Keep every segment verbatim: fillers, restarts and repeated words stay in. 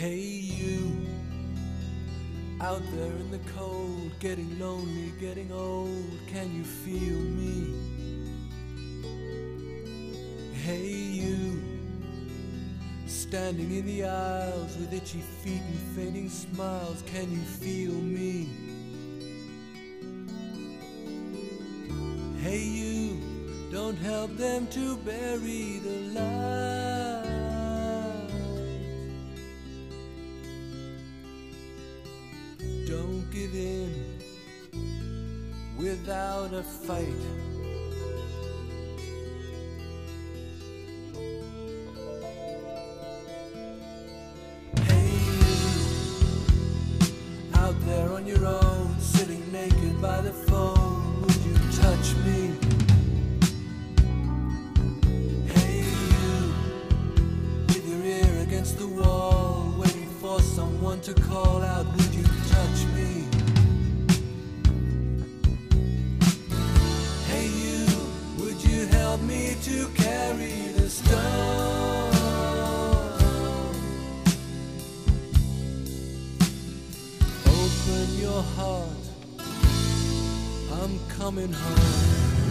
Hey you, out there in the cold, getting lonely, getting old, can you feel me? Hey you, standing in the aisles with itchy feet and fading smiles, can you feel me? Hey you, don't help them to bury the light. Don't give in without a fight. Hey you, out there on your own, sitting naked by the phone, would you touch me? Hey you, with your ear against the wall, waiting for someone to call out, would you touch me? Hey you, would you help me to carry the stone? Open your heart, I'm coming home.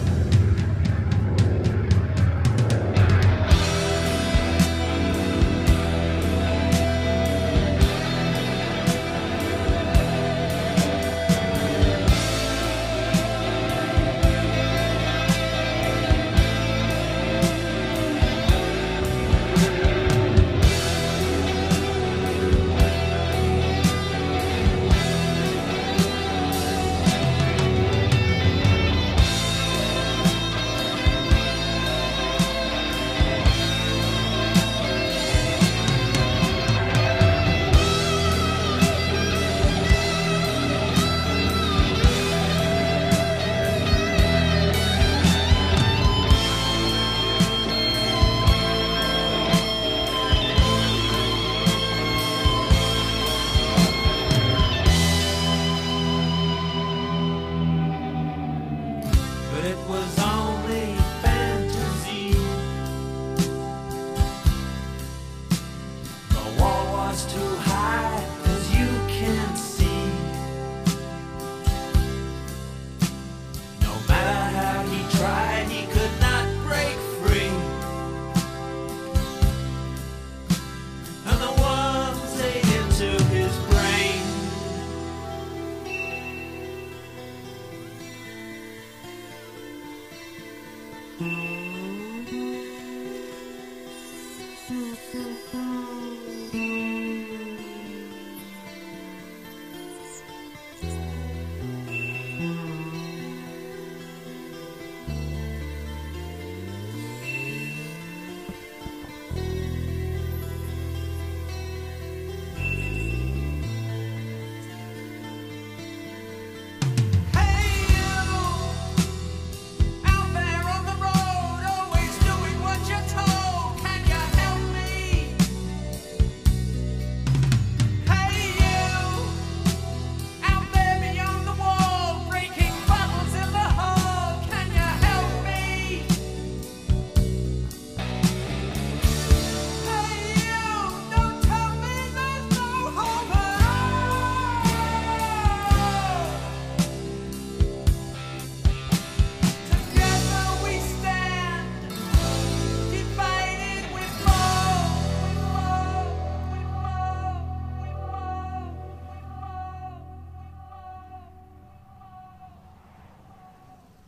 But it was only fantasy. The war was too